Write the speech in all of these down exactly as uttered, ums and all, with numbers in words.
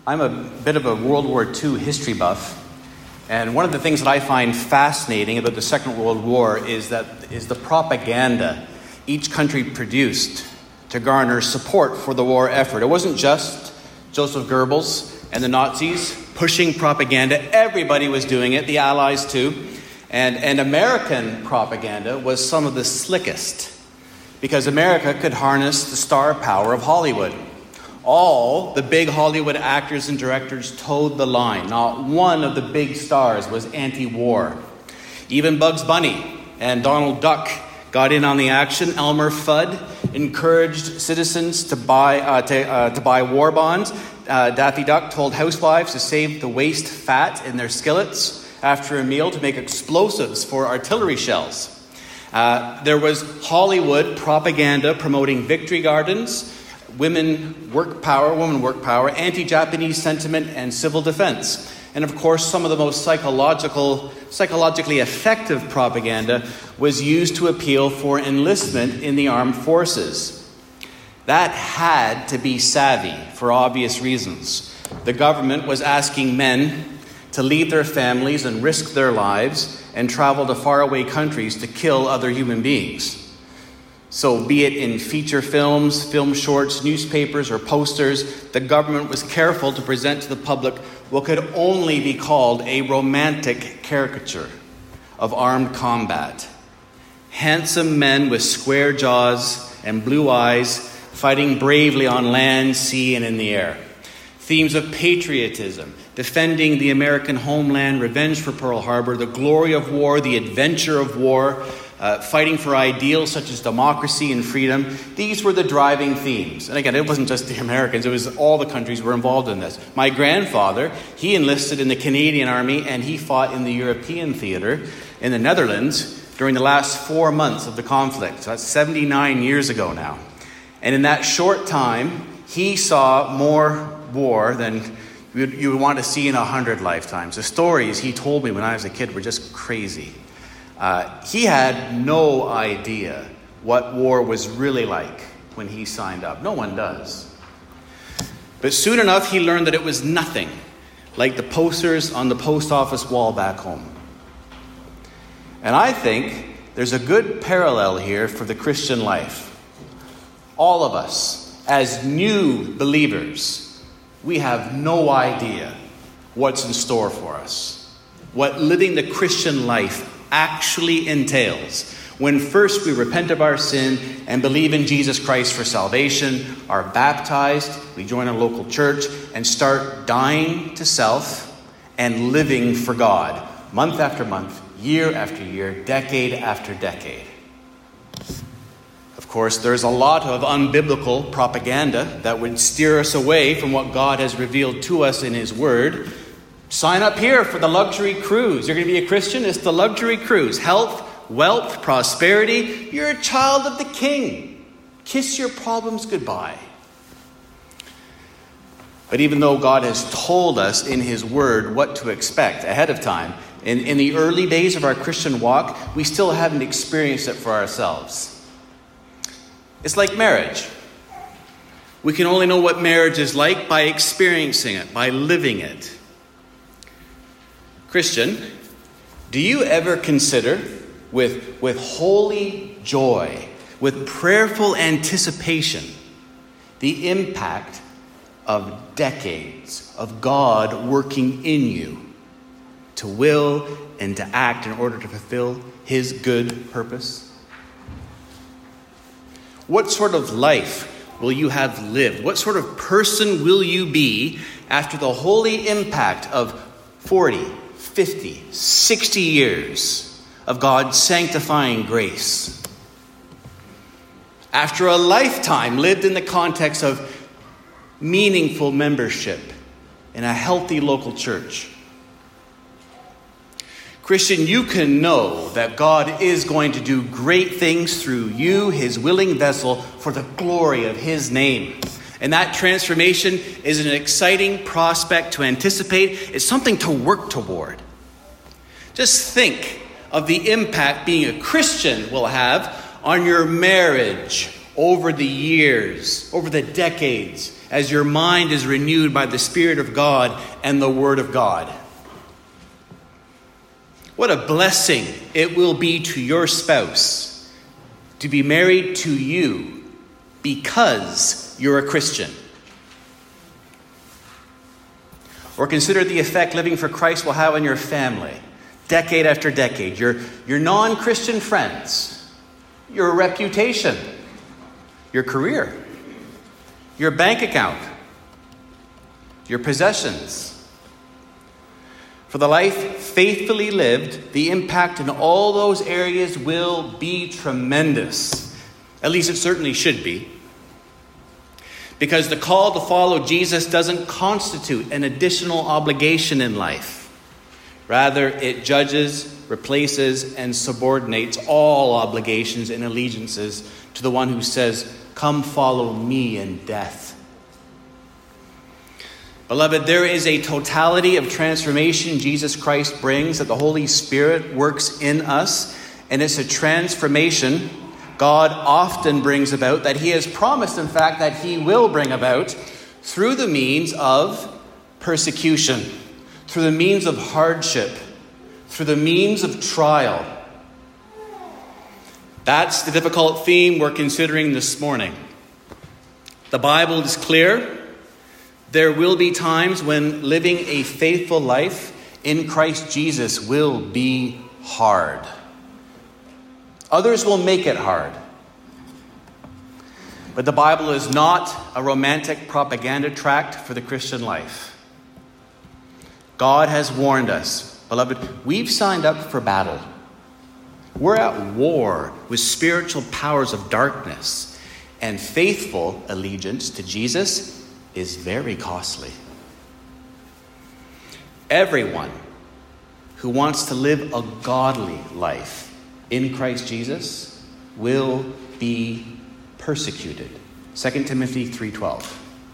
I'm a bit of a World War Two history buff, and one of the things that I find fascinating about the Second World War is that is the propaganda each country produced to garner support for the war effort. It wasn't just Joseph Goebbels and the Nazis pushing propaganda. Everybody was doing it, the Allies too. And, and American propaganda was some of the slickest, because America could harness the star power of Hollywood. All the big Hollywood actors and directors towed the line. Not one of the big stars was anti-war. Even Bugs Bunny and Donald Duck got in on the action. Elmer Fudd encouraged citizens to buy uh, to, uh, to buy war bonds. Uh, Daffy Duck told housewives to save the waste fat in their skillets after a meal to make explosives for artillery shells. Uh, there was Hollywood propaganda promoting victory gardens, women work power, woman work power, anti-Japanese sentiment, and civil defense. And of course, some of the most psychological, psychologically effective propaganda was used to appeal for enlistment in the armed forces. That had to be savvy for obvious reasons. The government was asking men to leave their families and risk their lives and travel to faraway countries to kill other human beings. So be it in feature films, film shorts, newspapers, or posters, the government was careful to present to the public what could only be called a romantic caricature of armed combat. Handsome men with square jaws and blue eyes fighting bravely on land, sea, and in the air. Themes of patriotism, defending the American homeland, revenge for Pearl Harbor, the glory of war, the adventure of war, uh, fighting for ideals such as democracy and freedom. These were the driving themes. And again, it wasn't just the Americans, it was all the countries were involved in this. My grandfather, he enlisted in the Canadian Army and he fought in the European theater in the Netherlands during the last four months of the conflict. So that's seventy-nine years ago now. And in that short time, he saw more war than you would want to see in a hundred lifetimes. The stories he told me when I was a kid were just crazy. Uh, he had no idea what war was really like when he signed up. No one does. But soon enough, he learned that it was nothing like the posters on the post office wall back home. And I think there's a good parallel here for the Christian life. All of us, as new believers, we have no idea what's in store for us, what living the Christian life actually entails. When first we repent of our sin and believe in Jesus Christ for salvation, are baptized, we join a local church, and start dying to self and living for God, month after month, year after year, decade after decade. Of course, there's a lot of unbiblical propaganda that would steer us away from what God has revealed to us in His Word. Sign up here for the luxury cruise. You're going to be a Christian? It's the luxury cruise. Health, wealth, prosperity. You're a child of the King. Kiss your problems goodbye. But even though God has told us in His Word what to expect ahead of time, in, in the early days of our Christian walk, we still haven't experienced it for ourselves. It's like marriage. We can only know what marriage is like by experiencing it, by living it. Christian, do you ever consider with, with holy joy, with prayerful anticipation, the impact of decades of God working in you to will and to act in order to fulfill His good purpose? What sort of life will you have lived? What sort of person will you be after the holy impact of forty, fifty, sixty years of God's sanctifying grace? After a lifetime lived in the context of meaningful membership in a healthy local church? Christian, you can know that God is going to do great things through you, His willing vessel, for the glory of His name. And that transformation is an exciting prospect to anticipate. It's something to work toward. Just think of the impact being a Christian will have on your marriage over the years, over the decades. as your mind is renewed by the Spirit of God and the Word of God. What a blessing it will be to your spouse to be married to you because you're a Christian. Or consider the effect living for Christ will have on your family, decade after decade, your, your non-Christian friends, your reputation, your career, your bank account, your possessions. For the life faithfully lived, the impact in all those areas will be tremendous. At least it certainly should be. Because the call to follow Jesus doesn't constitute an additional obligation in life. Rather, it judges, replaces, and subordinates all obligations and allegiances to the one who says, "Come follow me in death." Beloved, there is a totality of transformation Jesus Christ brings, that the Holy Spirit works in us, and it's a transformation God often brings about, that he has promised, in fact, that he will bring about through the means of persecution, through the means of hardship, through the means of trial. That's the difficult theme we're considering this morning. The Bible is clear. There will be times when living a faithful life in Christ Jesus will be hard. Others will make it hard. But the Bible is not a romantic propaganda tract for the Christian life. God has warned us. Beloved, we've signed up for battle. We're at war with spiritual powers of darkness. And faithful allegiance to Jesus is very costly. Everyone who wants to live a godly life in Christ Jesus will be persecuted. Second Timothy three twelve.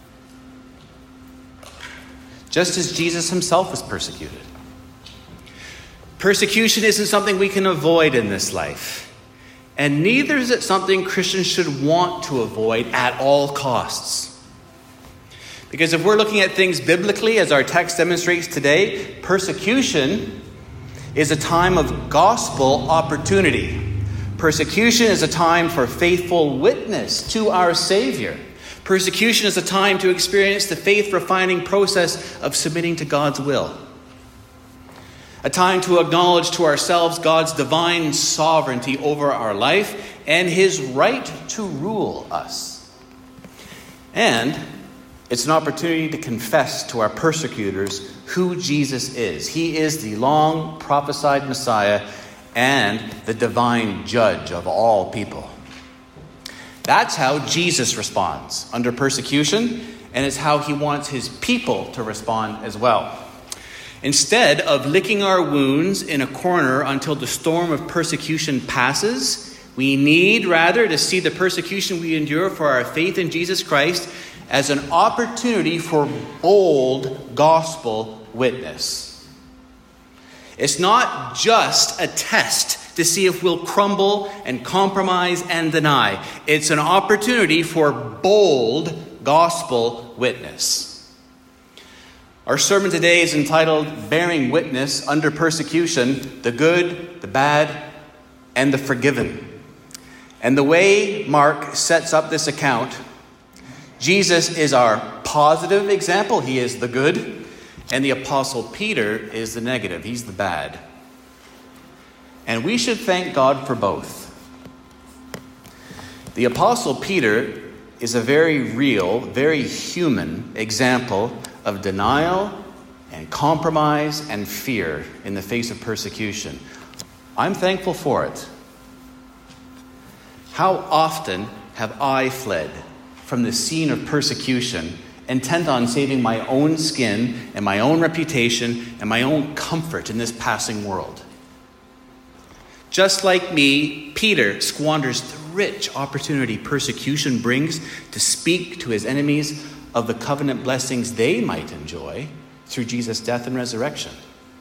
Just as Jesus himself was persecuted. Persecution isn't something we can avoid in this life. And neither is it something Christians should want to avoid at all costs. Because if we're looking at things biblically, as our text demonstrates today, persecution is a time of gospel opportunity. Persecution is a time for faithful witness to our Savior. Persecution is a time to experience the faith-refining process of submitting to God's will. A time to acknowledge to ourselves God's divine sovereignty over our life and his right to rule us. And it's an opportunity to confess to our persecutors who Jesus is. He is the long prophesied Messiah and the divine judge of all people. That's how Jesus responds under persecution, and it's how he wants his people to respond as well. Instead of licking our wounds in a corner until the storm of persecution passes, we need rather to see the persecution we endure for our faith in Jesus Christ as an opportunity for bold gospel witness. It's not just a test to see if we'll crumble and compromise and deny. It's an opportunity for bold gospel witness. Our sermon today is entitled Bearing Witness Under Persecution, the Good, the Bad, and the Forgiven. And the way Mark sets up this account, Jesus is our positive example. He is the good. And the Apostle Peter is the negative. He's the bad. And we should thank God for both. The Apostle Peter is a very real, very human example of denial and compromise and fear in the face of persecution. I'm thankful for it. How often have I fled from the scene of persecution, intent on saving my own skin and my own reputation and my own comfort in this passing world? Just like me, Peter squanders the rich opportunity persecution brings to speak to his enemies of the covenant blessings they might enjoy through Jesus' death and resurrection.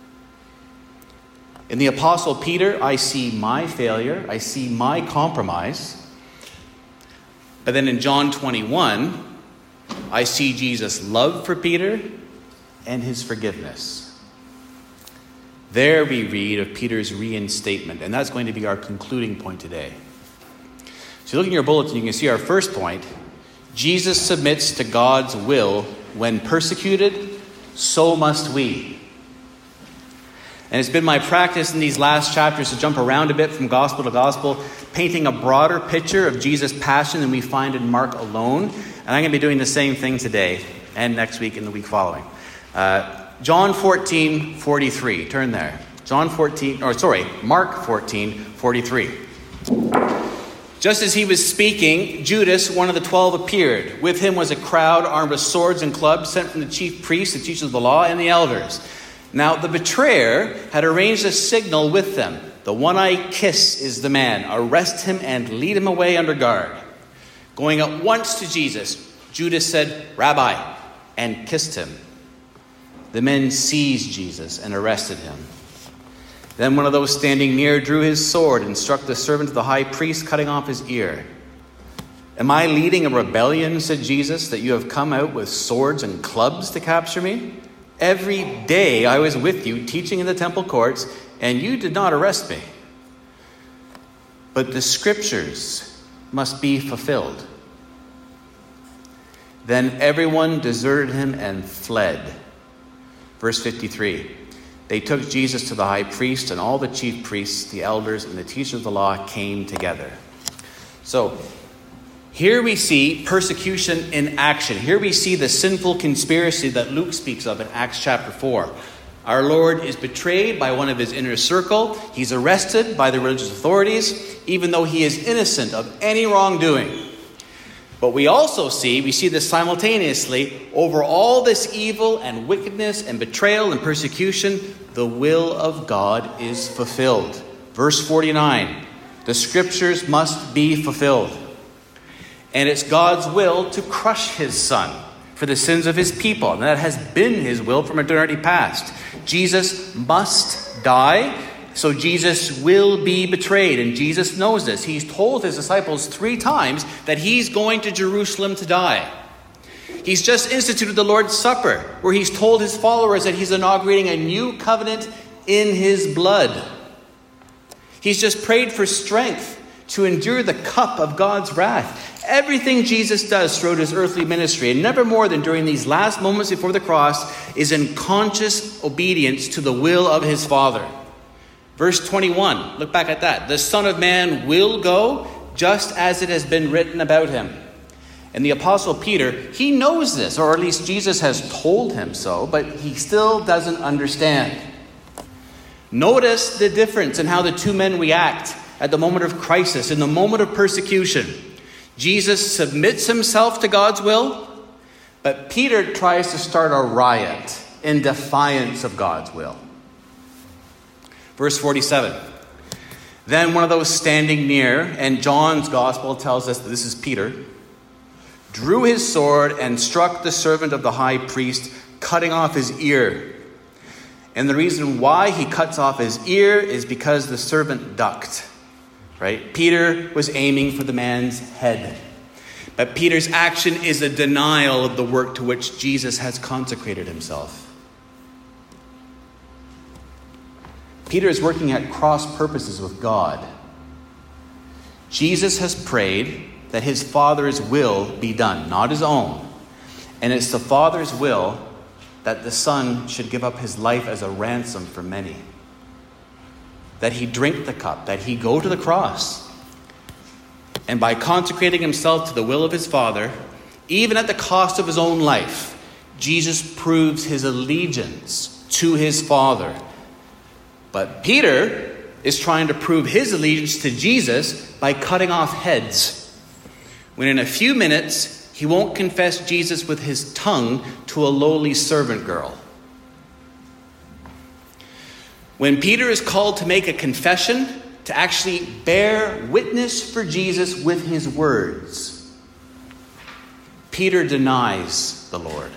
In the Apostle Peter, I see my failure, I see my compromise. But then in John twenty-one, I see Jesus' love for Peter and his forgiveness. There we read of Peter's reinstatement, and that's going to be our concluding point today. So look in your bulletin, you can see our first point. Jesus submits to God's will when persecuted, so must we. And it's been my practice in these last chapters to jump around a bit from gospel to gospel, painting a broader picture of Jesus' passion than we find in Mark alone. And I'm going to be doing the same thing today and next week and the week following. Uh, John fourteen forty-three. Turn there. John fourteen, or sorry, Mark fourteen forty-three. Just as he was speaking, Judas, one of the twelve, appeared. With him was a crowd armed with swords and clubs sent from the chief priests, the teachers of the law, and the elders. Now the betrayer had arranged a signal with them. The one I kiss is the man. Arrest him and lead him away under guard. Going at once to Jesus, Judas said, Rabbi, and kissed him. The men seized Jesus and arrested him. Then one of those standing near drew his sword and struck the servant of the high priest, cutting off his ear. Am I leading a rebellion, said Jesus, that you have come out with swords and clubs to capture me? Every day I was with you teaching in the temple courts, and you did not arrest me. But the scriptures must be fulfilled. Then everyone deserted him and fled. Verse fifty-three, they took Jesus to the high priest, and all the chief priests, the elders, and the teachers of the law came together. So here we see persecution in action. Here we see the sinful conspiracy that Luke speaks of in Acts chapter four. Our Lord is betrayed by one of his inner circle. He's arrested by the religious authorities, even though he is innocent of any wrongdoing. But we also see, we see this simultaneously, over all this evil and wickedness and betrayal and persecution, the will of God is fulfilled. Verse forty-nine, the scriptures must be fulfilled. And it's God's will to crush his son for the sins of his people. And that has been his will from eternity past. Jesus must die. So Jesus will be betrayed, and Jesus knows this. He's told his disciples three times that he's going to Jerusalem to die. He's just instituted the Lord's Supper, where he's told his followers that he's inaugurating a new covenant in his blood. He's just prayed for strength to endure the cup of God's wrath. Everything Jesus does throughout his earthly ministry, and never more than during these last moments before the cross, is in conscious obedience to the will of his Father. Verse twenty-one, look back at that. The Son of Man will go just as it has been written about him. And the Apostle Peter, he knows this, or at least Jesus has told him so, but he still doesn't understand. Notice the difference in how the two men react at the moment of crisis, in the moment of persecution. Jesus submits himself to God's will, but Peter tries to start a riot in defiance of God's will. Verse forty-seven, then one of those standing near, and John's gospel tells us that this is Peter, drew his sword and struck the servant of the high priest, cutting off his ear. And the reason why he cuts off his ear is because the servant ducked. Right? Peter was aiming for the man's head. But Peter's action is a denial of the work to which Jesus has consecrated himself. Peter is working at cross purposes with God. Jesus has prayed that his Father's will be done, not his own. And it's the Father's will that the Son should give up his life as a ransom for many. That he drink the cup, that he go to the cross. And by consecrating himself to the will of his Father, even at the cost of his own life, Jesus proves his allegiance to his Father. But Peter is trying to prove his allegiance to Jesus by cutting off heads, when in a few minutes he won't confess Jesus with his tongue to a lowly servant girl. When Peter is called to make a confession, to actually bear witness for Jesus with his words, Peter denies the Lord.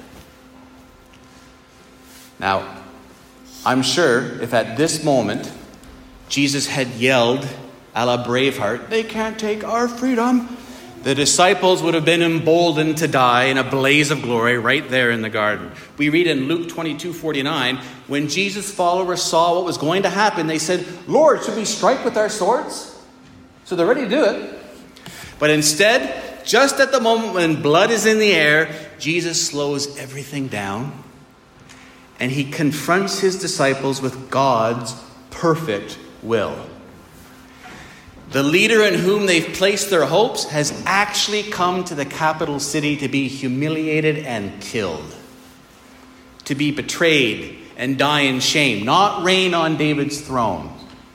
Now, I'm sure if at this moment Jesus had yelled a la Braveheart, "They can't take our freedom," the disciples would have been emboldened to die in a blaze of glory right there in the garden. We read in Luke twenty-two forty-nine, when Jesus' followers saw what was going to happen, they said, "Lord, should we strike with our swords?" So they're ready to do it. But instead, just at the moment when blood is in the air, Jesus slows everything down and he confronts his disciples with God's perfect will. The leader in whom they've placed their hopes has actually come to the capital city to be humiliated and killed, to be betrayed and die in shame, not reign on David's throne.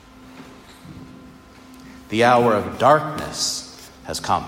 The hour of darkness has come.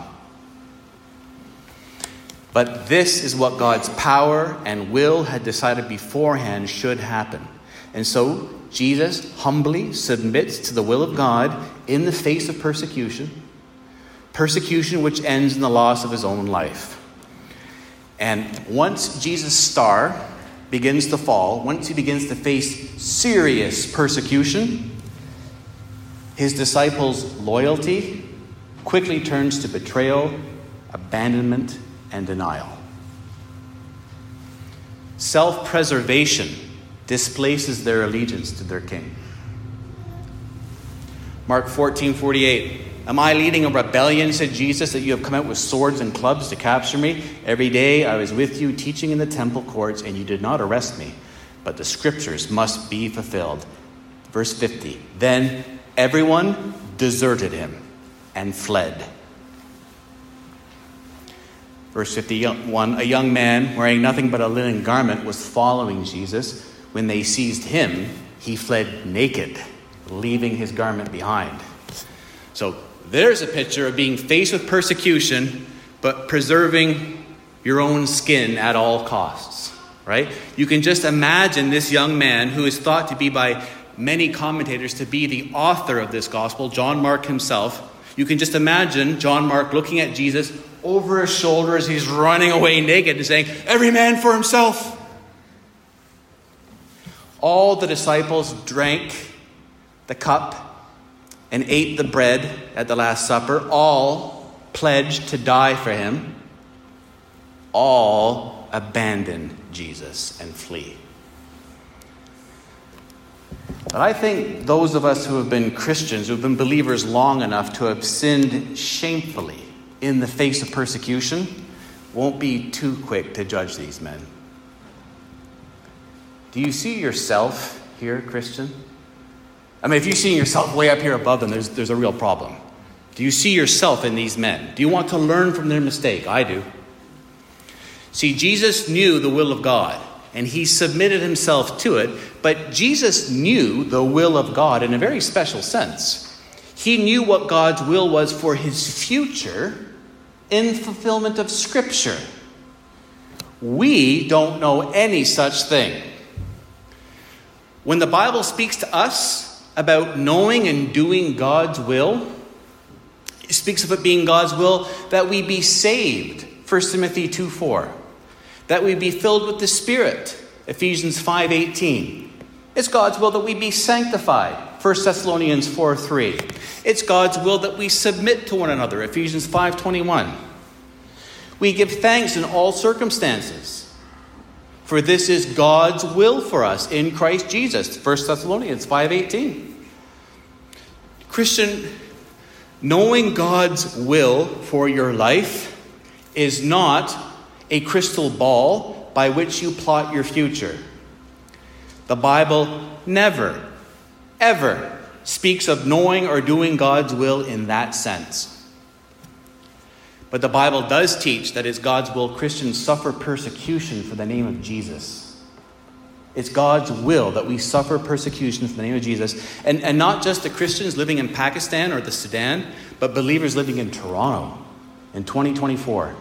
But this is what God's power and will had decided beforehand should happen. And so Jesus humbly submits to the will of God in the face of persecution, persecution which ends in the loss of his own life. And once Jesus' star begins to fall, once he begins to face serious persecution, his disciples' loyalty quickly turns to betrayal, abandonment, and denial. Self-preservation displaces their allegiance to their king. Mark fourteen forty-eight. "Am I leading a rebellion," said Jesus, "that you have come out with swords and clubs to capture me? Every day I was with you teaching in the temple courts, and you did not arrest me. But the scriptures must be fulfilled." Verse fifty. "Then everyone deserted him and fled." Verse fifty-one, "A young man wearing nothing but a linen garment was following Jesus. When they seized him, he fled naked, leaving his garment behind." So there's a picture of being faced with persecution, but preserving your own skin at all costs, right? You can just imagine this young man who is thought to be by many commentators to be the author of this gospel, John Mark himself. You can just imagine John Mark looking at Jesus over his shoulder as he's running away naked and saying, "Every man for himself." All the disciples drank the cup and ate the bread at the Last Supper. All pledged to die for him. All abandon Jesus and flee. But I think those of us who have been Christians, who have been believers long enough to have sinned shamefully in the face of persecution, won't be too quick to judge these men. Do you see yourself here, Christian? I mean, if you see yourself way up here above them, there's, there's a real problem. Do you see yourself in these men? Do you want to learn from their mistake? I do. See, Jesus knew the will of God, and he submitted himself to it, but Jesus knew the will of God in a very special sense. He knew what God's will was for his future in fulfillment of Scripture. We don't know any such thing. When the Bible speaks to us about knowing and doing God's will, it speaks of it being God's will that we be saved, First Timothy two four. That we be filled with the Spirit, Ephesians five eighteen. It's God's will that we be sanctified, First Thessalonians four three. It's God's will that we submit to one another, Ephesians five twenty-one. We give thanks in all circumstances, for this is God's will for us in Christ Jesus, First Thessalonians five eighteen. Christian, knowing God's will for your life is not a crystal ball by which you plot your future. The Bible never, ever speaks of knowing or doing God's will in that sense. But the Bible does teach that it's God's will Christians suffer persecution for the name of Jesus. It's God's will that we suffer persecution for the name of Jesus. And, and not just the Christians living in Pakistan or the Sudan, but believers living in Toronto in twenty twenty-four.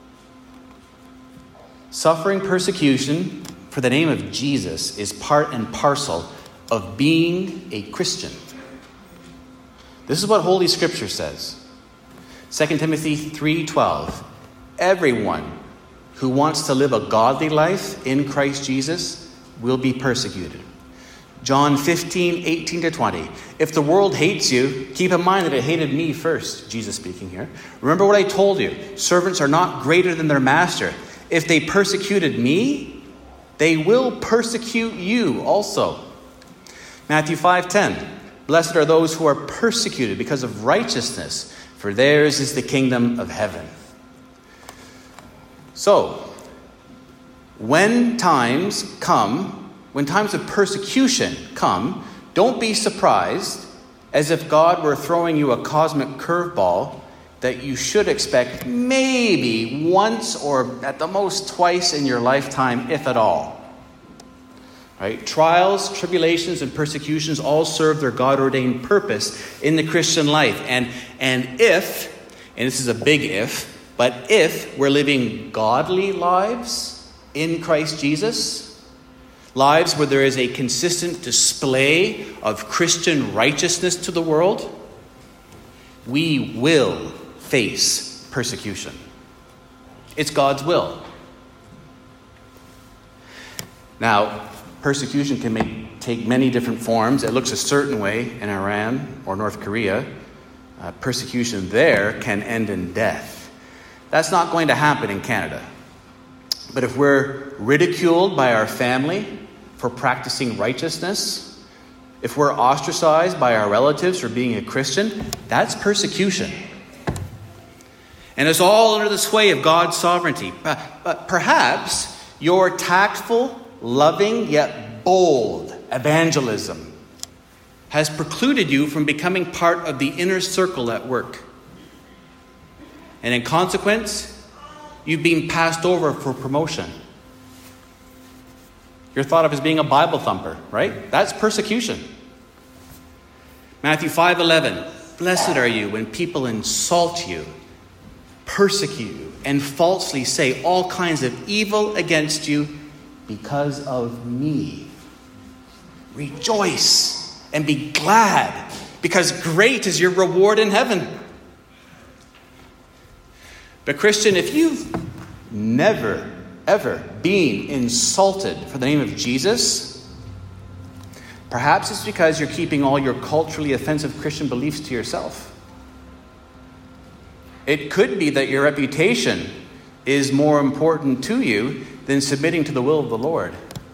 Suffering persecution for the name of Jesus is part and parcel of being a Christian. This is what Holy Scripture says. Second Timothy three twelve. Everyone who wants to live a godly life in Christ Jesus will be persecuted. John fifteen, eighteen to twenty. If the world hates you, keep in mind that it hated me first. Jesus speaking here. Remember what I told you. Servants are not greater than their master. If they persecuted me, they will persecute you also. Matthew five ten. Blessed are those who are persecuted because of righteousness, for theirs is the kingdom of heaven. So, when times come, when times of persecution come, don't be surprised as if God were throwing you a cosmic curveball that you should expect maybe once or at the most twice in your lifetime, if at all. Right? Trials, tribulations, and persecutions all serve their God-ordained purpose in the Christian life. And, and if, and this is a big if, but if we're living godly lives in Christ Jesus, lives where there is a consistent display of Christian righteousness to the world, we will face persecution. It's God's will. Now, persecution can make, take many different forms. It looks a certain way in Iran or North Korea. Uh, persecution there can end in death. That's not going to happen in Canada. But if we're ridiculed by our family for practicing righteousness, if we're ostracized by our relatives for being a Christian, that's persecution. And it's all under the sway of God's sovereignty. But, but perhaps your tactful, loving yet bold evangelism has precluded you from becoming part of the inner circle at work. And in consequence, you've been passed over for promotion. You're thought of as being a Bible thumper, right? That's persecution. Matthew five eleven. Blessed are you when people insult you, persecute you, and falsely say all kinds of evil against you because of me. Rejoice and be glad, because great is your reward in heaven. But Christian, if you've never, ever been insulted for the name of Jesus, perhaps it's because you're keeping all your culturally offensive Christian beliefs to yourself. It could be that your reputation is more important to you than submitting to the will of the Lord.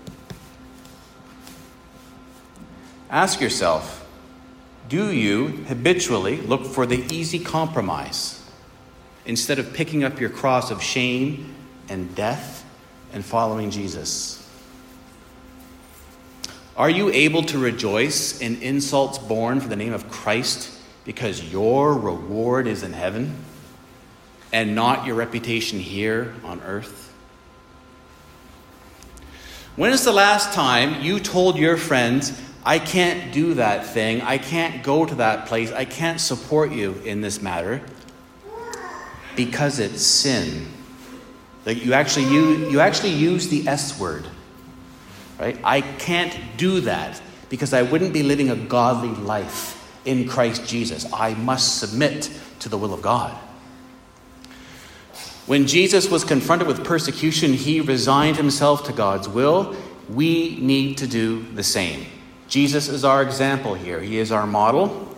Ask yourself, do you habitually look for the easy compromise instead of picking up your cross of shame and death and following Jesus? Are you able to rejoice in insults borne for the name of Christ because your reward is in heaven and not your reputation here on earth? When is the last time you told your friends, I can't do that thing, I can't go to that place, I can't support you in this matter because it's sin? Like you actually use, you actually use the S word, right? I can't do that because I wouldn't be living a godly life in Christ Jesus. I must submit to the will of God. When Jesus was confronted with persecution, he resigned himself to God's will. We need to do the same. Jesus is our example here. He is our model.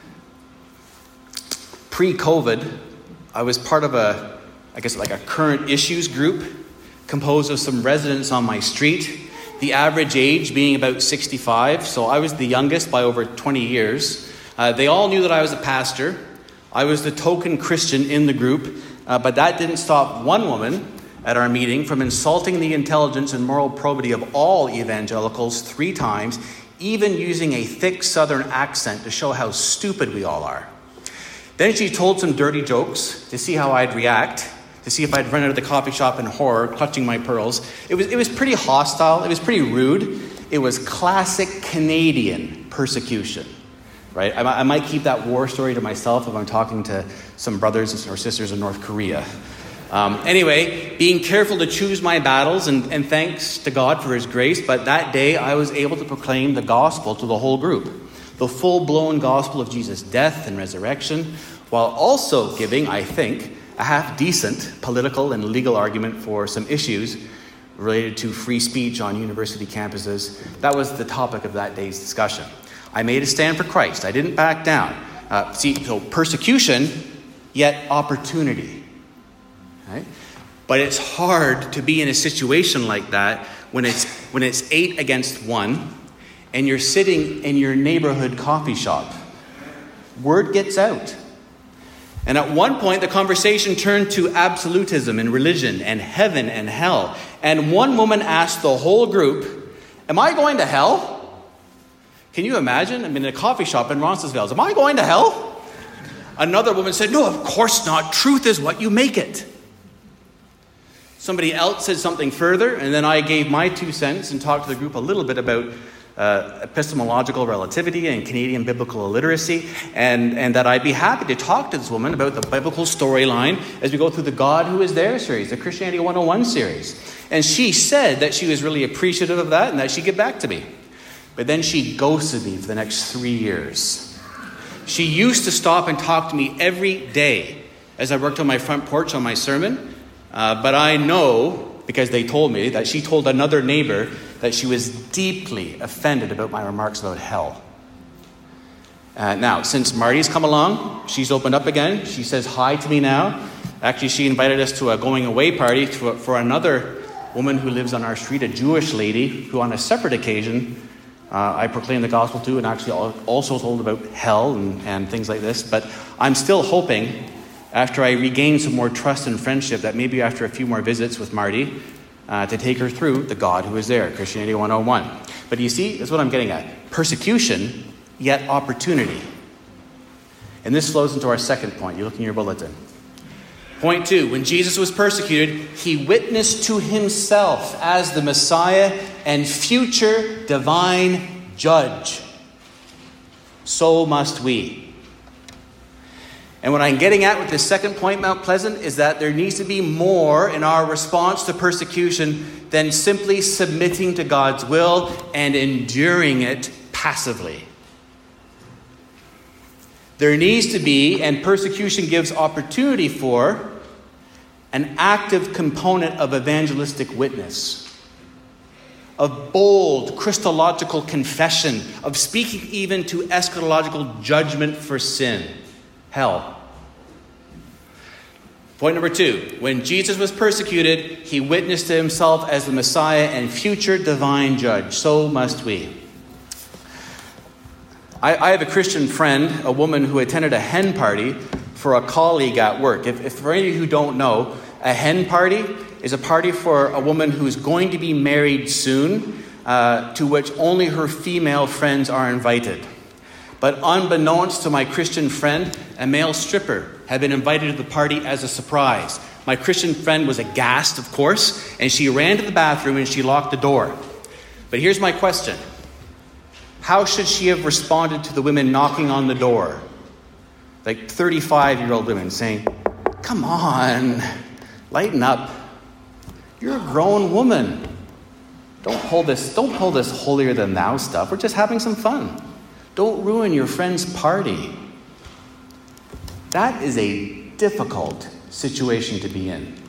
Pre-COVID, I was part of a, I guess like a current issues group composed of some residents on my street, the average age being about sixty-five. So I was the youngest by over twenty years. Uh, they all knew that I was a pastor. I was the token Christian in the group. Uh, but that didn't stop one woman at our meeting from insulting the intelligence and moral probity of all evangelicals three times, even using a thick southern accent to show how stupid we all are. Then she told some dirty jokes to see how I'd react, to see if I'd run out of the coffee shop in horror, clutching my pearls. It was, it was pretty hostile. It was pretty rude. It was classic Canadian persecution. Right? I, I might keep that war story to myself if I'm talking to some brothers or sisters in North Korea. Um, anyway, being careful to choose my battles, and, and thanks to God for his grace, but that day I was able to proclaim the gospel to the whole group. The full-blown gospel of Jesus' death and resurrection, while also giving, I think, a half-decent political and legal argument for some issues related to free speech on university campuses. That was the topic of that day's discussion. I made a stand for Christ. I didn't back down. Uh, see, so persecution, yet opportunity. Right? But it's hard to be in a situation like that when it's when it's eight against one, and you're sitting in your neighborhood coffee shop. Word gets out. And at one point, the conversation turned to absolutism and religion and heaven and hell. And one woman asked the whole group, am I going to hell? Can you imagine? I'm in a coffee shop in Roncesvalles. Am I going to hell? Another woman said, no, of course not. Truth is what you make it. Somebody else said something further, and then I gave my two cents and talked to the group a little bit about uh, epistemological relativity and Canadian biblical illiteracy, and, and that I'd be happy to talk to this woman about the biblical storyline as we go through the God Who Is There series, the Christianity one oh one series. And she said that she was really appreciative of that and that she'd get back to me. But then she ghosted me for the next three years. She used to stop and talk to me every day as I worked on my front porch on my sermon. Uh, but I know, because they told me, that she told another neighbor that she was deeply offended about my remarks about hell. Uh, now, since Marty's come along, she's opened up again. She says hi to me now. Actually, she invited us to a going away party to, for another woman who lives on our street, a Jewish lady, who on a separate occasion uh, I proclaimed the gospel to and actually also told about hell and, and things like this. But I'm still hoping, after I regain some more trust and friendship, that maybe after a few more visits with Marty, uh, to take her through the God Who Is There, Christianity one oh one. But you see, that's what I'm getting at. Persecution, yet opportunity. And this flows into our second point. You look in your bulletin. Point two, when Jesus was persecuted, he witnessed to himself as the Messiah and future divine judge. So must we. And what I'm getting at with this second point, Mount Pleasant, is that there needs to be more in our response to persecution than simply submitting to God's will and enduring it passively. There needs to be, and persecution gives opportunity for, an active component of evangelistic witness, of bold Christological confession, of speaking even to eschatological judgment for sin. Hell. Point number two. When Jesus was persecuted, he witnessed to himself as the Messiah and future divine judge. So must we. I, I have a Christian friend, a woman who attended a hen party for a colleague at work. If, if for any of you who don't know, a hen party is a party for a woman who's going to be married soon, uh, to which only her female friends are invited. But unbeknownst to my Christian friend, a male stripper had been invited to the party as a surprise. My Christian friend was aghast, of course, and she ran to the bathroom and she locked the door. But here's my question. How should she have responded to the women knocking on the door? Like thirty-five-year-old women saying, come on, lighten up. You're a grown woman. Don't pull this, don't pull this holier than thou stuff. We're just having some fun. Don't ruin your friend's party. That is a difficult situation to be in.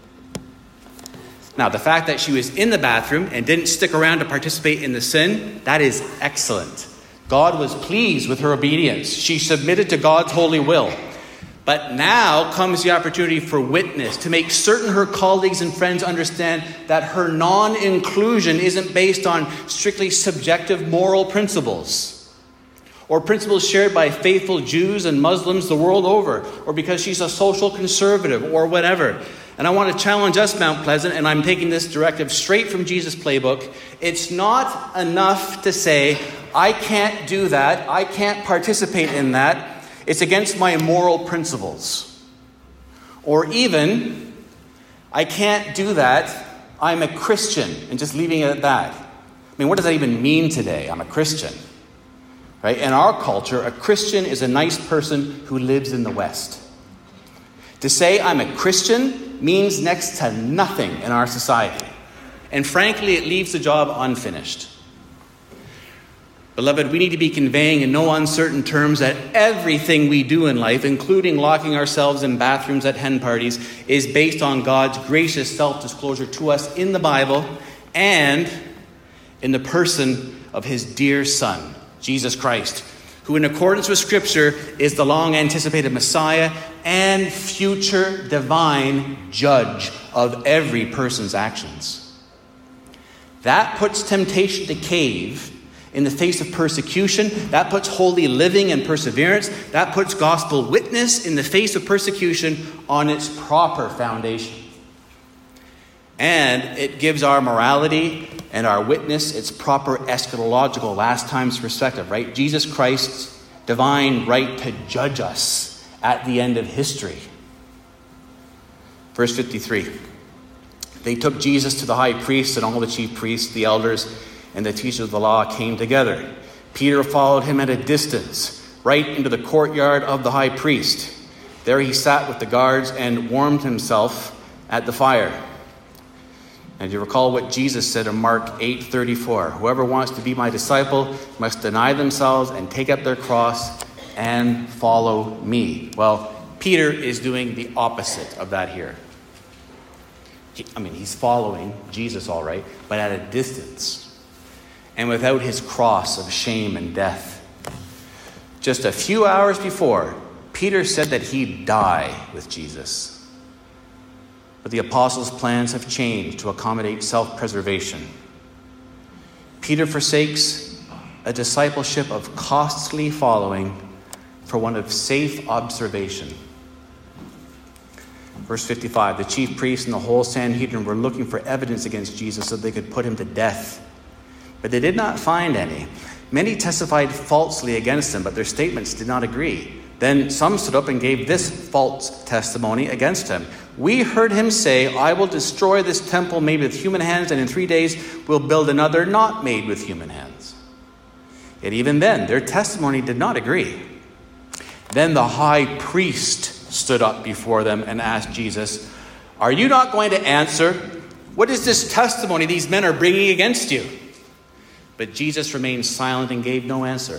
Now, the fact that she was in the bathroom and didn't stick around to participate in the sin, that is excellent. God was pleased with her obedience. She submitted to God's holy will. But now comes the opportunity for witness, to make certain her colleagues and friends understand that her non-inclusion isn't based on strictly subjective moral principles, or principles shared by faithful Jews and Muslims the world over, or because she's a social conservative, or whatever. And I want to challenge us, Mount Pleasant, and I'm taking this directive straight from Jesus' playbook. It's not enough to say, I can't do that, I can't participate in that, it's against my moral principles. Or even, I can't do that, I'm a Christian, and just leaving it at that. I mean, what does that even mean today? I'm a Christian. Right? In our culture, a Christian is a nice person who lives in the West. To say I'm a Christian means next to nothing in our society. And frankly, it leaves the job unfinished. Beloved, we need to be conveying in no uncertain terms that everything we do in life, including locking ourselves in bathrooms at hen parties, is based on God's gracious self-disclosure to us in the Bible and in the person of his dear Son, Jesus Christ, who in accordance with Scripture is the long-anticipated Messiah and future divine judge of every person's actions. That puts temptation to cave in the face of persecution. That puts holy living and perseverance. That puts gospel witness in the face of persecution on its proper foundation. And it gives our morality and our witness its proper eschatological last times perspective, right? Jesus Christ's divine right to judge us at the end of history. Verse fifty-three. They took Jesus to the high priest, and all the chief priests, the elders, and the teachers of the law came together. Peter followed him at a distance, right into the courtyard of the high priest. There he sat with the guards and warmed himself at the fire. And you recall what Jesus said in Mark eight thirty-four. Whoever wants to be my disciple must deny themselves and take up their cross and follow me. Well, Peter is doing the opposite of that here. He, I mean, he's following Jesus, all right, but at a distance, and without his cross of shame and death. Just a few hours before, Peter said that he'd die with Jesus. But the apostles' plans have changed to accommodate self-preservation. Peter forsakes a discipleship of costly following for one of safe observation. Verse fifty-five, the chief priests and the whole Sanhedrin were looking for evidence against Jesus so they could put him to death. But they did not find any. Many testified falsely against him, but their statements did not agree. Then some stood up and gave this false testimony against him. We heard him say, I will destroy this temple made with human hands, and in three days will build another not made with human hands. Yet even then, their testimony did not agree. Then the high priest stood up before them and asked Jesus, are you not going to answer? What is this testimony these men are bringing against you? But Jesus remained silent and gave no answer.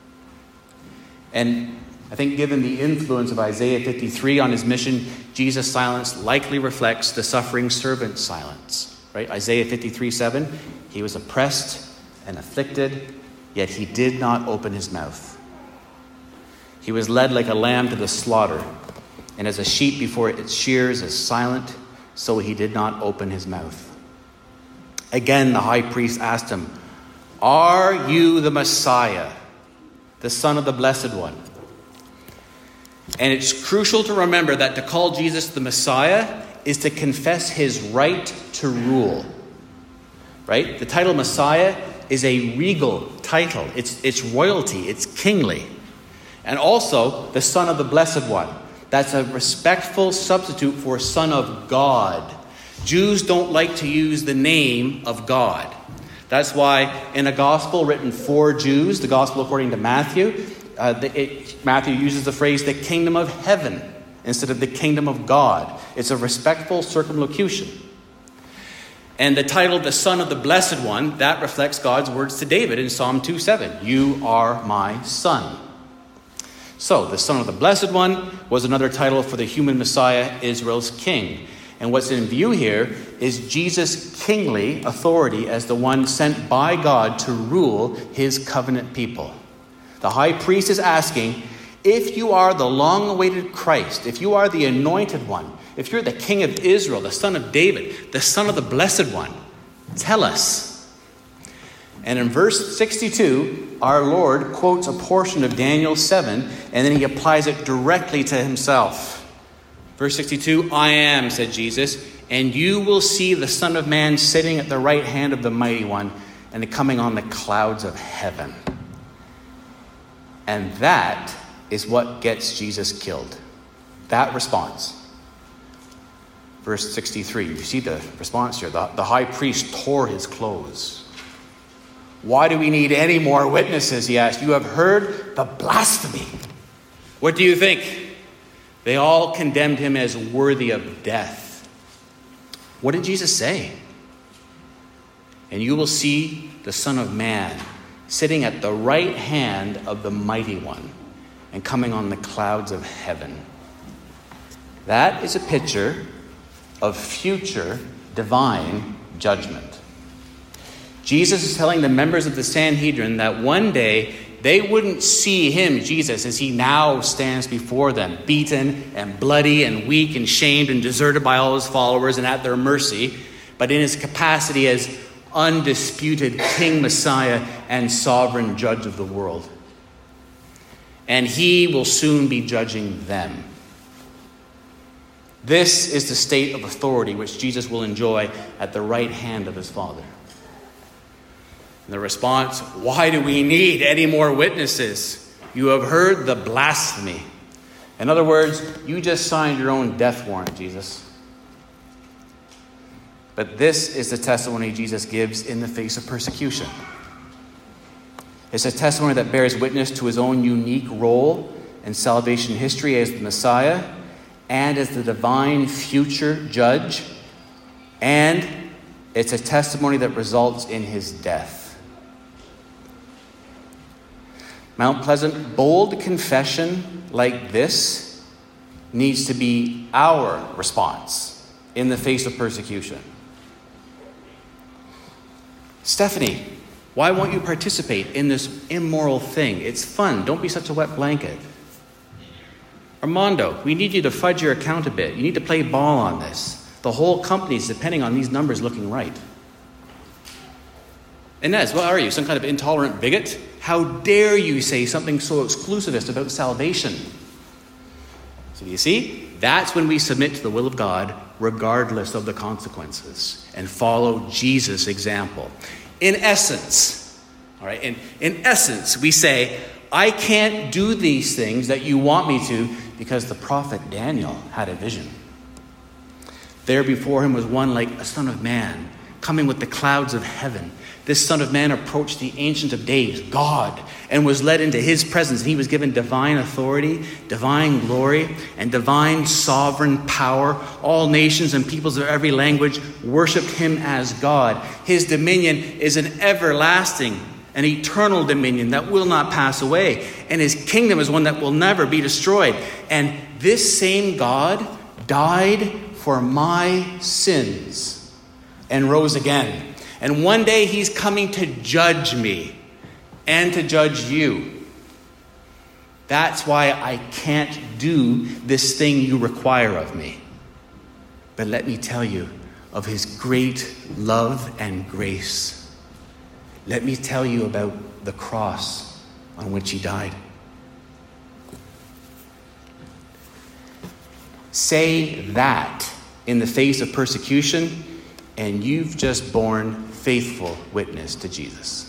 And I think given the influence of Isaiah fifty-three on his mission, Jesus' silence likely reflects the suffering servant's silence. Right? Isaiah fifty-three seven, he was oppressed and afflicted, yet he did not open his mouth. He was led like a lamb to the slaughter, and as a sheep before its shears is silent, so he did not open his mouth. Again, the high priest asked him, are you the Messiah, the Son of the Blessed One? And it's crucial to remember that to call Jesus the Messiah is to confess his right to rule. Right? The title Messiah is a regal title. It's, it's royalty. It's kingly. And also the Son of the Blessed One. That's a respectful substitute for Son of God. Jews don't like to use the name of God. That's why in a gospel written for Jews, the gospel according to Matthew, uh, the, it, Matthew uses the phrase the kingdom of heaven instead of the kingdom of God. It's a respectful circumlocution. And the title, the Son of the Blessed One, that reflects God's words to David in Psalm two seven. You are my son. So the Son of the Blessed One was another title for the human Messiah, Israel's king. And what's in view here is Jesus' kingly authority as the one sent by God to rule his covenant people. The high priest is asking, if you are the long-awaited Christ, if you are the anointed one, if you're the King of Israel, the Son of David, the Son of the Blessed One, tell us. And in verse sixty-two, our Lord quotes a portion of Daniel seven, and then he applies it directly to himself. Verse sixty-two, I am, said Jesus, and you will see the Son of Man sitting at the right hand of the Mighty One and coming on the clouds of heaven. And that is what gets Jesus killed. That response. Verse sixty-three, you see the response here. The, the high priest tore his clothes. Why do we need any more witnesses, he asked. You have heard the blasphemy. What do you think? They all condemned him as worthy of death. What did Jesus say? And you will see the Son of Man sitting at the right hand of the Mighty One and coming on the clouds of heaven. That is a picture of future divine judgment. Jesus is telling the members of the Sanhedrin that one day they wouldn't see him, Jesus, as he now stands before them, beaten and bloody and weak and shamed and deserted by all his followers and at their mercy, but in his capacity as undisputed King, Messiah, and sovereign judge of the world. And he will soon be judging them. This is the state of authority which Jesus will enjoy at the right hand of his Father. And the response, why do we need any more witnesses? You have heard the blasphemy. In other words, you just signed your own death warrant, Jesus. But this is the testimony Jesus gives in the face of persecution. It's a testimony that bears witness to his own unique role in salvation history as the Messiah and as the divine future judge. And it's a testimony that results in his death. Mount Pleasant, bold confession like this needs to be our response in the face of persecution. Stephanie, why won't you participate in this immoral thing? It's fun. Don't be such a wet blanket. Armando, we need you to fudge your account a bit. You need to play ball on this. The whole company is depending on these numbers looking right. Inez, what are you, some kind of intolerant bigot? How dare you say something so exclusivist about salvation? So you see, that's when we submit to the will of God, regardless of the consequences, and follow Jesus' example. In essence, all right, in, in essence, we say, I can't do these things that you want me to because the prophet Daniel had a vision. There before him was one like a son of man, coming with the clouds of heaven. This Son of Man approached the Ancient of Days, God, and was led into his presence. And he was given divine authority, divine glory, and divine sovereign power. All nations and peoples of every language worshiped him as God. His dominion is an everlasting and eternal dominion that will not pass away. And his kingdom is one that will never be destroyed. And this same God died for my sins and rose again. And one day he's coming to judge me and to judge you. That's why I can't do this thing you require of me. But let me tell you of his great love and grace. Let me tell you about the cross on which he died. Say that in the face of persecution, and you've just borne faithful witness to Jesus.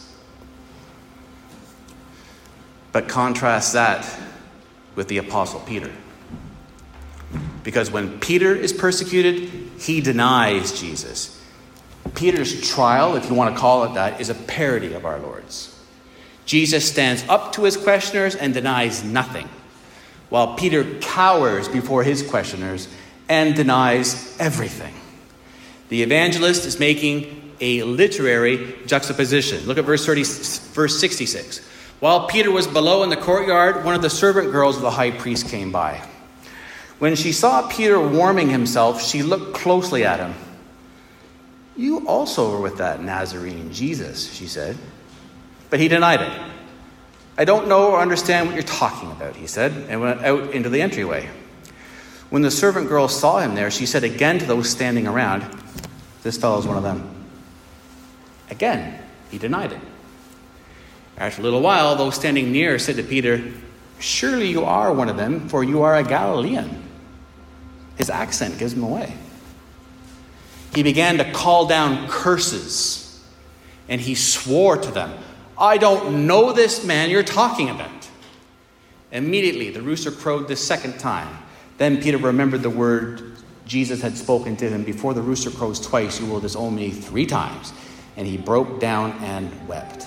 But contrast that with the Apostle Peter. Because when Peter is persecuted, he denies Jesus. Peter's trial, if you want to call it that, is a parody of our Lord's. Jesus stands up to his questioners and denies nothing, while Peter cowers before his questioners and denies everything. The evangelist is making a literary juxtaposition. Look at verse thirty, verse sixty-six. While Peter was below in the courtyard, one of the servant girls of the high priest came by. When she saw Peter warming himself, she looked closely at him. You also were with that Nazarene Jesus, she said. But he denied it. I don't know or understand what you're talking about, he said, and went out into the entryway. When the servant girl saw him there, she said again to those standing around, this fellow's one of them. Again, he denied it. After a little while, those standing near said to Peter, surely you are one of them, for you are a Galilean. His accent gives him away. He began to call down curses, and he swore to them, I don't know this man you're talking about. Immediately, the rooster crowed the second time. Then Peter remembered the word Jesus had spoken to him, before the rooster crows twice, you will disown me three times. And he broke down and wept.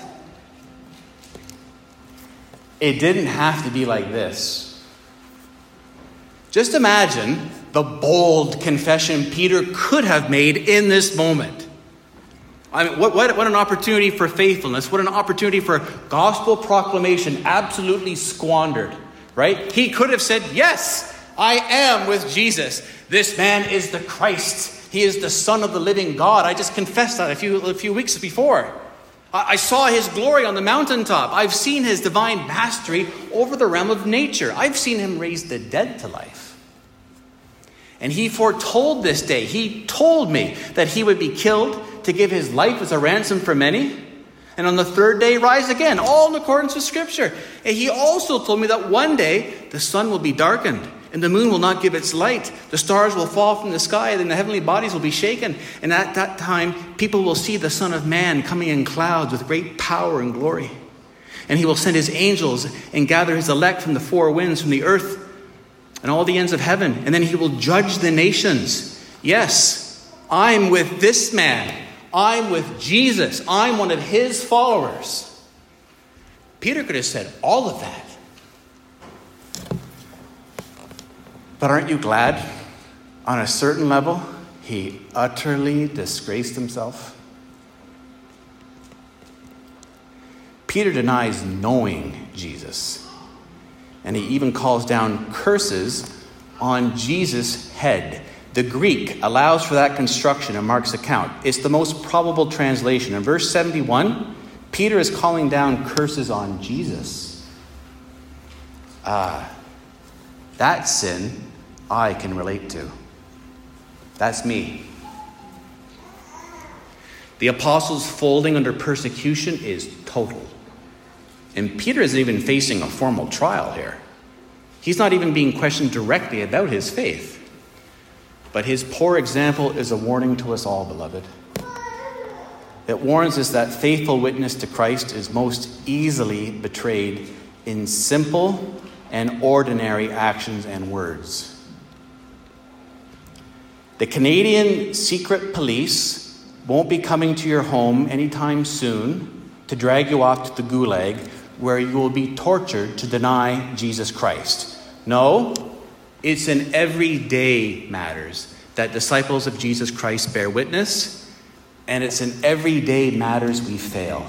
It didn't have to be like this. Just imagine the bold confession Peter could have made in this moment. I mean, what, what, what an opportunity for faithfulness. What an opportunity for gospel proclamation absolutely squandered, right? He could have said, yes, I am with Jesus. This man is the Christ. He is the Son of the living God. I just confessed that a few, a few weeks before. I, I saw his glory on the mountaintop. I've seen his divine mastery over the realm of nature. I've seen him raise the dead to life. And he foretold this day. He told me that he would be killed to give his life as a ransom for many, and on the third day rise again, all in accordance with Scripture. And he also told me that one day the sun will be darkened, and the moon will not give its light. The stars will fall from the sky, and the heavenly bodies will be shaken. And at that time, people will see the Son of Man coming in clouds with great power and glory. And he will send his angels and gather his elect from the four winds, from the earth and all the ends of heaven. And then he will judge the nations. Yes, I'm with this man. I'm with Jesus. I'm one of his followers. Peter could have said all of that. But aren't you glad, on a certain level, he utterly disgraced himself? Peter denies knowing Jesus. And he even calls down curses on Jesus' head. The Greek allows for that construction in Mark's account. It's the most probable translation. In verse seventy-one, Peter is calling down curses on Jesus. Ah, that sin I can relate to. That's me. The apostles' folding under persecution is total. And Peter isn't even facing a formal trial here. He's not even being questioned directly about his faith. But his poor example is a warning to us all, beloved. It warns us that faithful witness to Christ is most easily betrayed in simple and ordinary actions and words. The Canadian secret police won't be coming to your home anytime soon to drag you off to the gulag where you will be tortured to deny Jesus Christ. No, it's in everyday matters that disciples of Jesus Christ bear witness, and it's in everyday matters we fail.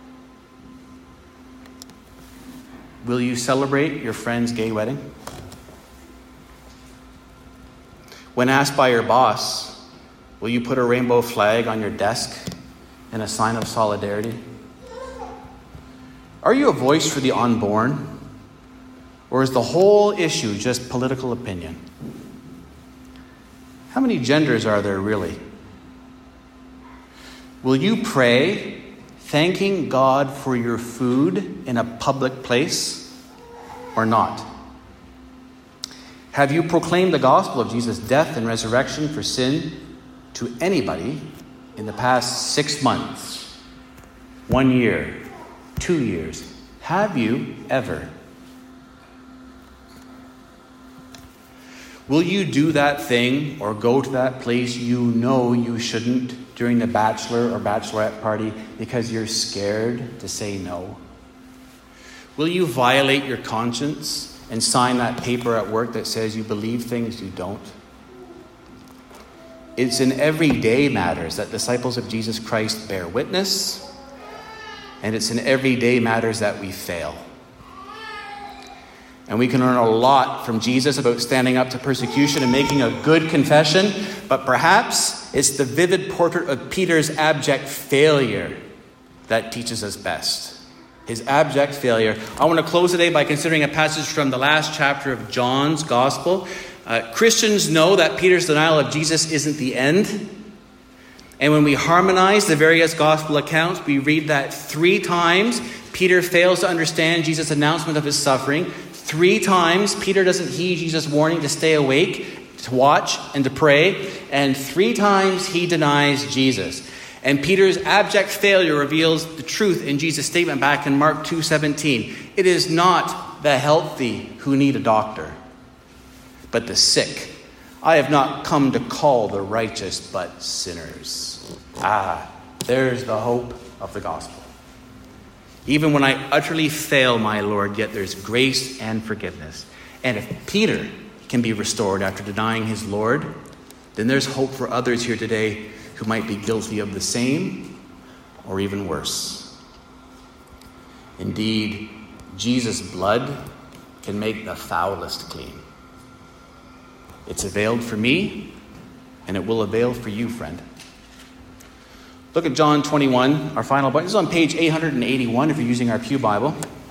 Will you celebrate your friend's gay wedding? When asked by your boss, will you put a rainbow flag on your desk in a sign of solidarity? Are you a voice for the unborn? Or is the whole issue just political opinion? How many genders are there really? Will you pray thanking God for your food in a public place or not? Have you proclaimed the gospel of Jesus' death and resurrection for sin to anybody in the past six months, one year, two years? Have you ever? Will you do that thing or go to that place you know you shouldn't during the bachelor or bachelorette party because you're scared to say no? Will you violate your conscience and sign that paper at work that says you believe things you don't? It's in everyday matters that disciples of Jesus Christ bear witness, and it's in everyday matters that we fail. And we can learn a lot from Jesus about standing up to persecution and making a good confession, but perhaps it's the vivid portrait of Peter's abject failure that teaches us best. His abject failure. I want to close today by considering a passage from the last chapter of John's Gospel. Uh, Christians know that Peter's denial of Jesus isn't the end. And when we harmonize the various gospel accounts, we read that three times Peter fails to understand Jesus' announcement of his suffering. Three times Peter doesn't heed Jesus' warning to stay awake, to watch, and to pray. And three times he denies Jesus. And Peter's abject failure reveals the truth in Jesus' statement back in Mark two seventeen. It is not the healthy who need a doctor, but the sick. I have not come to call the righteous, but sinners. Ah, there's the hope of the gospel. Even when I utterly fail, my Lord, yet there's grace and forgiveness. And if Peter can be restored after denying his Lord, then there's hope for others here today who might be guilty of the same or even worse. Indeed, Jesus' blood can make the foulest clean. It's availed for me, and it will avail for you, friend. Look at John twenty-one, our final point. This is on page eight hundred eighty-one if you're using our Pew Bible.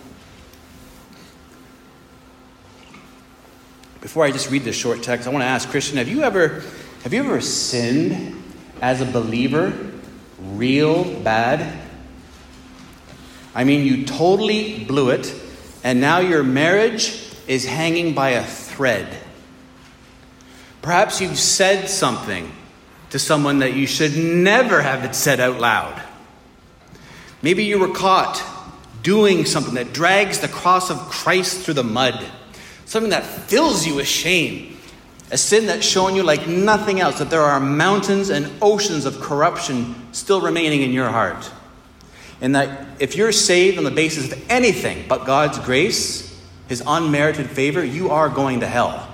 Before I just read this short text, I want to ask, Christian, have you ever have you ever sinned as a believer real bad? I mean, you totally blew it, and now your marriage is hanging by a thread. Perhaps you've said something to someone that you should never have it said out loud. Maybe you were caught doing something that drags the cross of Christ through the mud. Something that fills you with shame. A sin that's shown you like nothing else, that there are mountains and oceans of corruption still remaining in your heart. And that if you're saved on the basis of anything but God's grace, his unmerited favor, you are going to hell.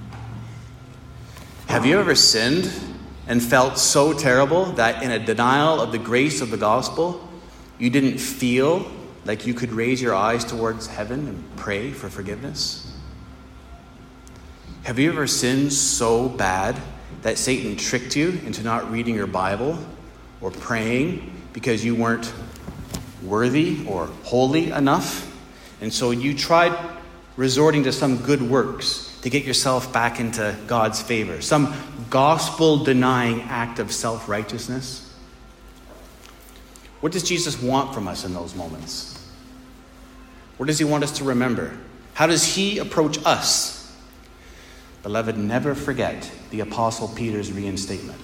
Have you ever sinned and felt so terrible that in a denial of the grace of the gospel, you didn't feel like you could raise your eyes towards heaven and pray for forgiveness? Have you ever sinned so bad that Satan tricked you into not reading your Bible or praying because you weren't worthy or holy enough? And so you tried resorting to some good works to get yourself back into God's favor, some gospel-denying act of self-righteousness? What does Jesus want from us in those moments? What does he want us to remember? How does he approach us? Beloved, never forget the Apostle Peter's reinstatement.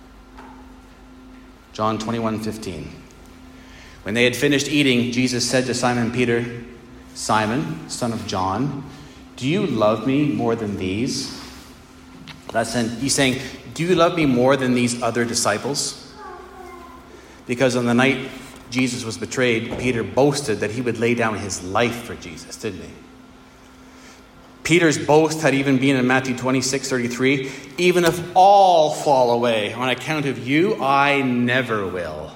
John twenty-one fifteen. When they had finished eating, Jesus said to Simon Peter, "Simon, son of John, do you love me more than these?" That's in, he's saying, do you love me more than these other disciples? Because on the night Jesus was betrayed, Peter boasted that he would lay down his life for Jesus, didn't he? Peter's boast had even been in Matthew twenty-six thirty-three. Even if all fall away on account of you, I never will.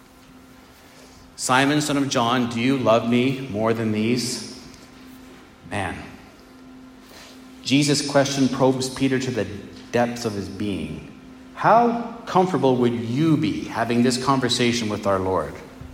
Simon, son of John, do you love me more than these? Man. Jesus' question probes Peter to the depths of his being. How comfortable would you be having this conversation with our Lord?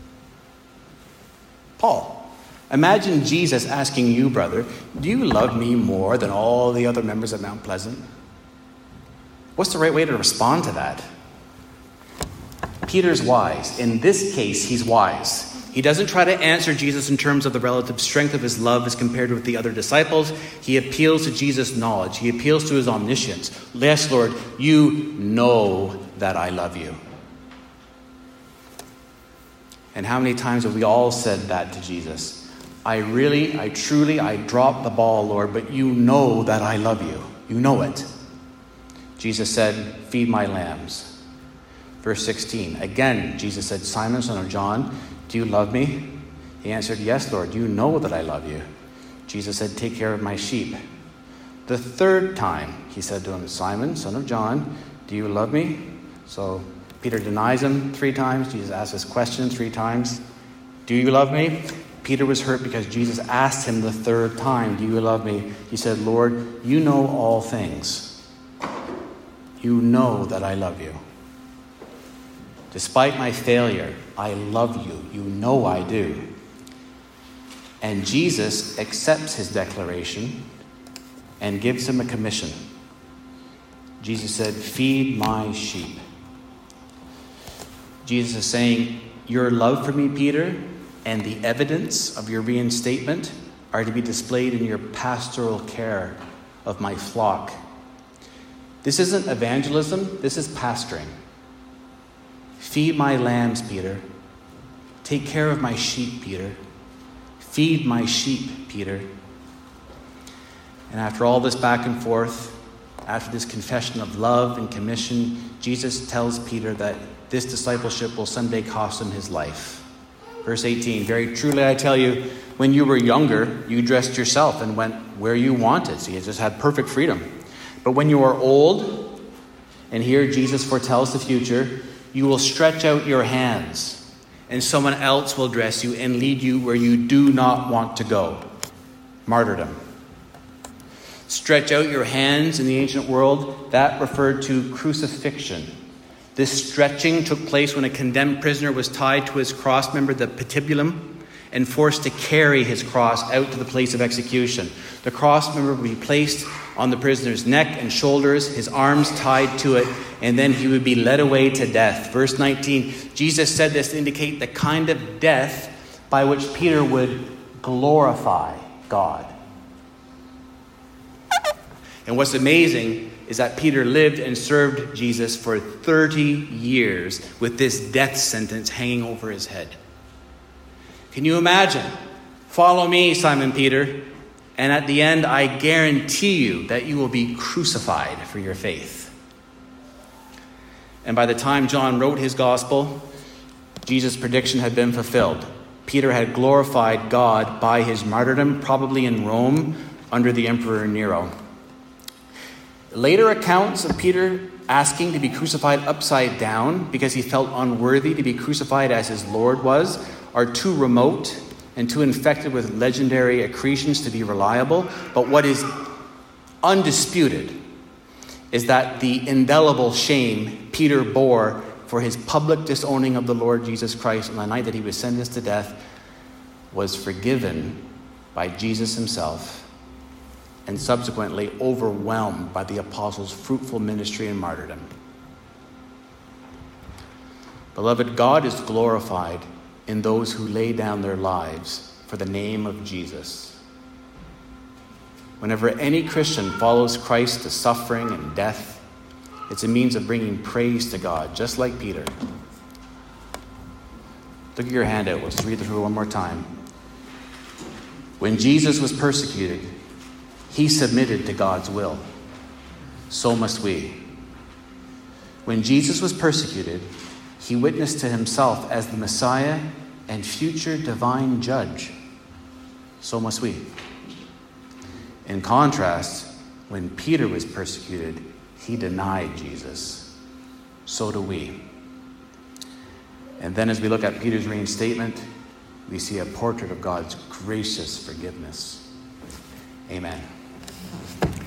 Paul, imagine Jesus asking you, brother, do you love me more than all the other members of Mount Pleasant? What's the right way to respond to that? Peter's wise. In this case, he's wise. He doesn't try to answer Jesus in terms of the relative strength of his love as compared with the other disciples. He appeals to Jesus' knowledge. He appeals to his omniscience. Yes, Lord, you know that I love you. And how many times have we all said that to Jesus? I really, I truly, I dropped the ball, Lord, but you know that I love you. You know it. Jesus said, feed my lambs. Verse sixteen, again, Jesus said, Simon, son of John, do you love me? He answered, yes, Lord, you know that I love you. Jesus said, take care of my sheep. The third time, he said to him, Simon, son of John, do you love me? So Peter denies him three times. Jesus asks this question three times. Do you love me? Peter was hurt because Jesus asked him the third time, do you love me? He said, Lord, you know all things. You know that I love you. Despite my failure, I love you. You know I do. And Jesus accepts his declaration and gives him a commission. Jesus said, feed my sheep. Jesus is saying, your love for me, Peter, and the evidence of your reinstatement are to be displayed in your pastoral care of my flock. This isn't evangelism, this is pastoring. Feed my lambs, Peter. Take care of my sheep, Peter. Feed my sheep, Peter. And after all this back and forth, after this confession of love and commission, Jesus tells Peter that this discipleship will someday cost him his life. Verse eighteen, very truly I tell you, when you were younger, you dressed yourself and went where you wanted. So you just had perfect freedom. But when you are old, and here Jesus foretells the future, you will stretch out your hands, and someone else will dress you and lead you where you do not want to go. Martyrdom. Stretch out your hands in the ancient world, that referred to crucifixion. This stretching took place when a condemned prisoner was tied to his cross, remember the patibulum, and forced to carry his cross out to the place of execution. The cross, remember, would be placed on the prisoner's neck and shoulders, his arms tied to it, and then he would be led away to death. Verse nineteen, Jesus said this to indicate the kind of death by which Peter would glorify God. And what's amazing is that Peter lived and served Jesus for thirty years with this death sentence hanging over his head. Can you imagine? Follow me, Simon Peter, and at the end, I guarantee you that you will be crucified for your faith. And by the time John wrote his gospel, Jesus' prediction had been fulfilled. Peter had glorified God by his martyrdom, probably in Rome, under the Emperor Nero. Later accounts of Peter asking to be crucified upside down because he felt unworthy to be crucified as his Lord was are too remote and too infected with legendary accretions to be reliable. But what is undisputed is that the indelible shame Peter bore for his public disowning of the Lord Jesus Christ on the night that he was sentenced to death was forgiven by Jesus himself, and subsequently overwhelmed by the apostles' fruitful ministry and martyrdom. Beloved, God is glorified in those who lay down their lives for the name of Jesus. Whenever any Christian follows Christ to suffering and death, it's a means of bringing praise to God, just like Peter. Look at your handout. Let's read it through one more time. When Jesus was persecuted, he submitted to God's will. So must we. When Jesus was persecuted, he witnessed to himself as the Messiah and future divine judge. So must we. In contrast, when Peter was persecuted, he denied Jesus. So do we. And then as we look at Peter's reinstatement, we see a portrait of God's gracious forgiveness. Amen.